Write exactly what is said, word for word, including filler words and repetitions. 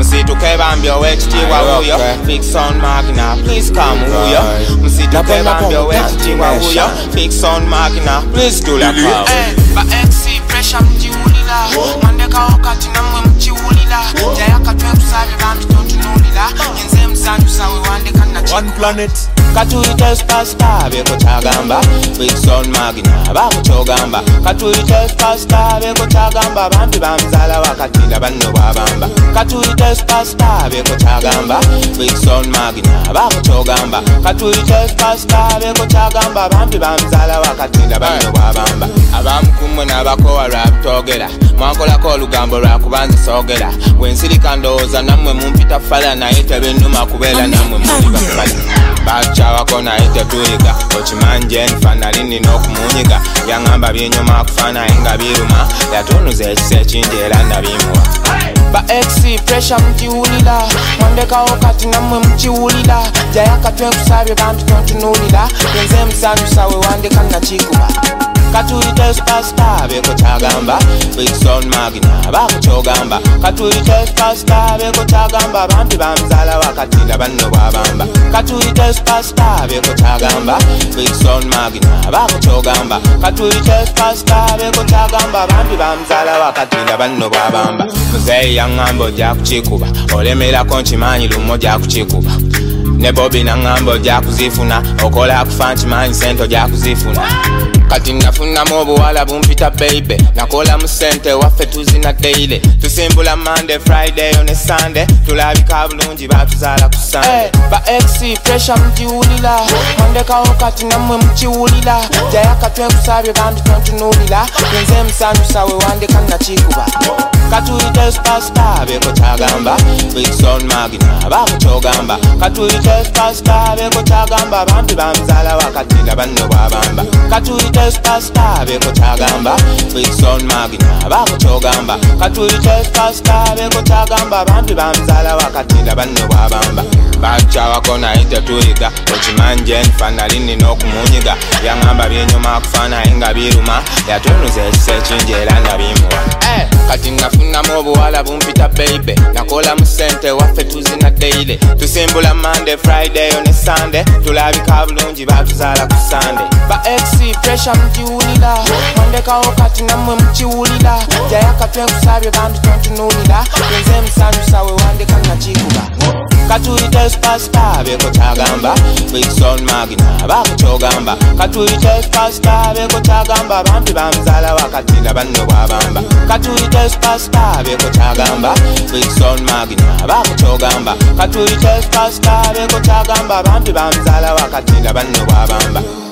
Msitu kebambio wekitiwa huyo Fix on magina, please come huyo Msitu kebambio wekitiwa huyo Fix on magina, please do la kwa Ba X C pressure mjiulila Mandeka wakati na mwe mjiulila Jaya katwe kusabi bantu tontunulila Yenze msandu sawe wandeka na chiku One planet Katuite spasta beko chagamba Fix on magina bako chogamba Katuite spasta beko chagamba Bambi bamzala wakatila bano wabamba Katuite spasta beko chagamba Fix on magina bako chogamba Katuite spasta beko chagamba Bambi bamzala wakatila bano wabamba Abamukumwe nabakowa rap togera Mwakola ko lugambo lwa kubanza sogera Wensirika ndowooza namwe mumpita fala naye tebenuma kubera namwe muli bafala Bacha wako naye tetuyiga Ochimanje nfana lini n'okumunyiga Yangamba byenyuma kufana enga biruma Yatunuza ekise ekingi era nabimuwa Ba X C pressure mjiulila Mwandeka wakati namwe mjiulila Jaya katwe kusabye bantu tontunulila Yenze msandu sawe wandeka na chikuba Katuite spasta beko chagamba Fix on magina bako chogamba Katuite spasta beko chagamba Bambi bamzala wakatila bano wabamba Katuite spasta beko chagamba Fix on magina bako chogamba Katuite spasta beko chagamba Bambi bamzala wakatila bano wabamba Mzee yangambo ja kuchikuba Olemela konchimanyi lumo ja kuchikuba Ne Bobby na ngambo ja kuzifuna Okola kufanchi manyi sento ja kuzifuna Kati nafuna mobu wala bumpita baby Nakola musente waffe tuzina daily Tusimbula Monday, Friday, on a Sunday Tulabika bulungi batuzala ku Sunday Ba X C pressure mjiulila Mwandeka wakati namwe mjiulila Jaya katwe kusabye bantu tontunulila Yenze msandu sawe wandeka na chikuba Katuite spasta beko chagamba Fix on magina bako chogamba Katuite spasta beko chagamba Bambi bamzala wakatila bano wabamba Katuite spasta beko chagamba Fix on magina bako chogamba Katuite spasta beko chagamba Bambi bamzala wakatila bano wabamba Bacha wako naye tetuyiga Ochimanje nfana lini n'okumunyiga Yangamba byenyuma kufana enga biruma Yatunuza ekise ekingi era nabimuwa Eh, kati nafuna mobuwala bumpita baby Nakola musente waffe tuzina daily Tusimbula Monday, Friday, on a Sunday Tulabika bulungi batuzala ku Sunday Ba X C pressure mjiulila Mwandeka wakati namwe mjiulila Jaya katwe kusabye bantu tontunulila Yenze msandu sawe wandeka na chikuba Katuite spasta beko chagamba Fix on magina bako chogamba Katuite spasta beko chagamba Bambi bamzala wakatila bano wabamba Katuite spasta beko chagamba Fix on magina bako chogamba Katuite spasta beko chagamba Bambi bamzala wakatila bano wabamba